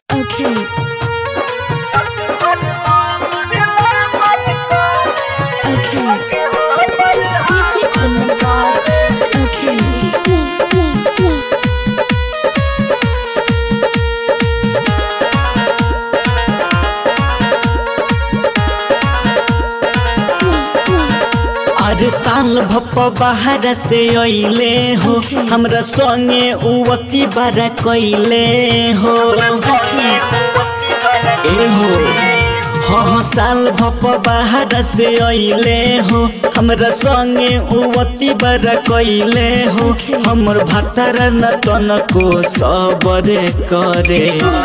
Okay. Okay. DJ Kunraj. Okay. अरे साल भप बाहर से अइले हो हमरा संगे उवती बारा कइले हो ए हो हाँ साल भप बाहर से अइले हो हमरा संगे उवती बारा कइले हो हमर भातार न तनको सबरे करे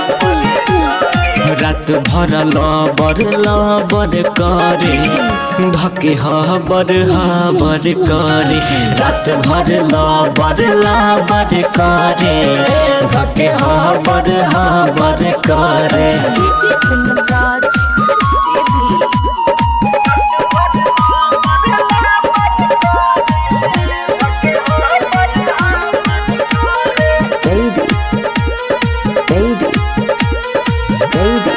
रात भर लबर करे धके हबर करे रात भर लबर करे धके हबर करे DJ Kunraj. Sydney. Baby, baby, baby.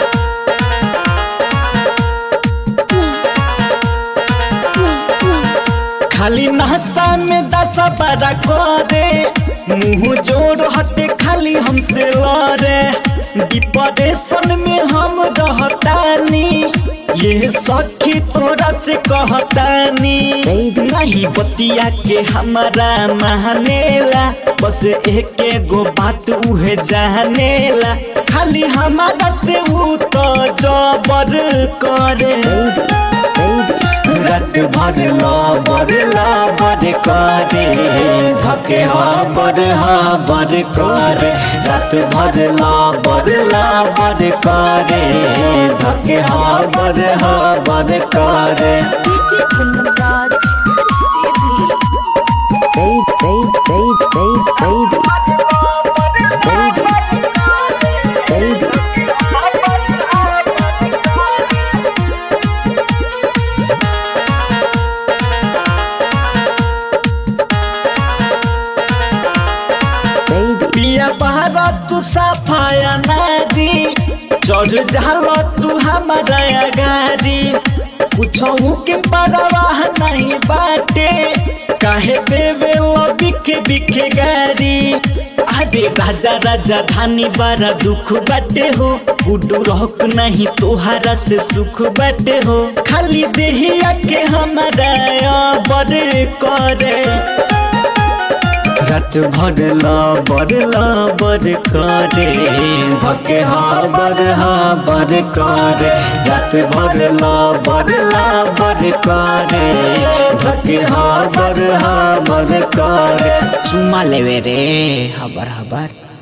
खाली नहसा में दसा बड़ा करे मुँह जोर हटे खाली हमसे लड़े डिप्रेशन में हम रहतानी ये सखी तोरा से कहतानी नहीं बतिया के हमारा मानेला बस एक गो बात उहे जानेला खाली हमारा से ऊ तो जबर करे रात भर लबर करे धके हबर करे रात भर लबर करे धके हबर करे DJ Kunraj. Sydney. Baby, baby, baby, baby, baby, baby. पिया बहरा तू सफाया नदी चढ़ जाला तू हमारा गाड़ी कुछो के परवाह नहीं बाटे काहे देवे बिखे बिखे गाड़ी अरे राजा राजा धानी बारा दुख बाटे हो गुडू रोक नहीं तोहारा से सुख बाटे हो खाली देहिया के हमारा बर करे रात भर लबर करे धके हबर करे रात भर लबर करे धके हबर करे चुमा लेवे रे हबर